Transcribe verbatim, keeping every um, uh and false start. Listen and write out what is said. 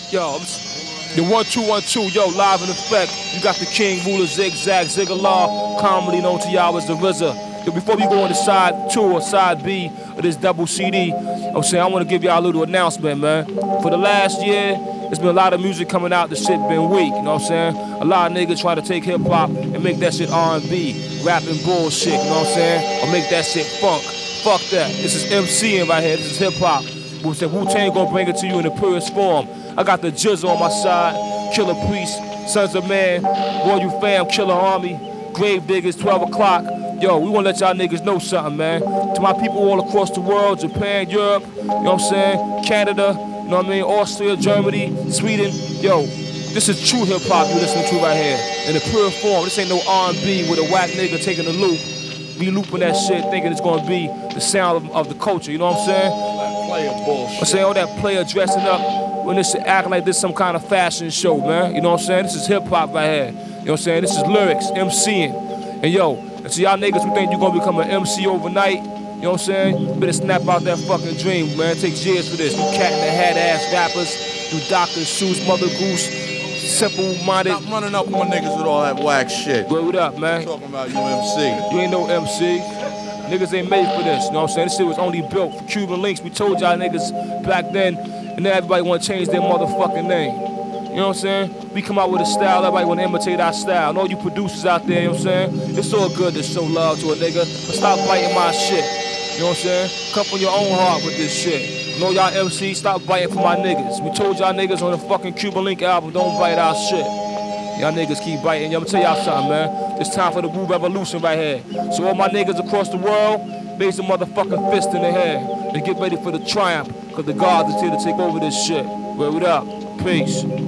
Yo, the one two one two, yo, live in effect. You got the king, ruler, zigzag, ziggalar, commonly known to y'all as the R Z A. Yo, before we go on to side two or side B of this double C D, I'm saying I want to give y'all a little announcement, man. For the last year, there's been a lot of music coming out. The shit been weak, you know what I'm saying? A lot of niggas try to take hip hop and make that shit R and B, rapping bullshit, you know what I'm saying? Or make that shit funk. Fuck that. This is MCing right here. This is hip hop. We said Wu-Tang gonna bring it to you in the purest form. I got the Jizz on my side, Killer Priest, Sons of Man, Royal Fam, Killer Army, Grave Diggers, twelve o'clock. Yo, we wanna let y'all niggas know something, man. To my people all across the world, Japan, Europe, you know what I'm saying? Canada, you know what I mean? Austria, Germany, Sweden. Yo, this is true hip hop you listening to right here. In the pure form. This ain't no R and B with a whack nigga taking the loop. Be looping that shit, thinking it's gonna be the sound of, of the culture, you know what I'm saying? Player bullshit. I'm saying all that player dressing up when this shit acting like this some kind of fashion show, man. You know what I'm saying? This is hip hop right here. You know what I'm saying? This is lyrics, MCing. And yo, and to y'all niggas who think you're gonna become an M C overnight, you know what I'm saying? You better snap out that fucking dream, man. It takes years for this. You cat in the hat ass rappers, you Doctor Seuss, Mother Goose, simple-minded. Stop running up on niggas with all that whack shit. Word up, man. I'm talking about you M C. You ain't no M C. Niggas ain't made for this, you know what I'm saying? This shit was only built for Cuban links. We told y'all niggas back then, and now everybody wanna change their motherfucking name. You know what I'm saying? We come out with a style, everybody wanna imitate our style. And all you producers out there, you know what I'm saying? It's all good to show love to a nigga, but stop biting my shit. You know what I'm saying? Come from your own heart with this shit. You know y'all M Cs, stop biting for my niggas. We told y'all niggas on the fucking Cuban Link album, don't bite our shit. Y'all niggas keep biting. I'ma tell y'all something, man. It's time for the Wu Revolution right here. So all my niggas across the world, raise a motherfucking fist in the air and get ready for the triumph, cause the gods is here to take over this shit. Word up. Peace.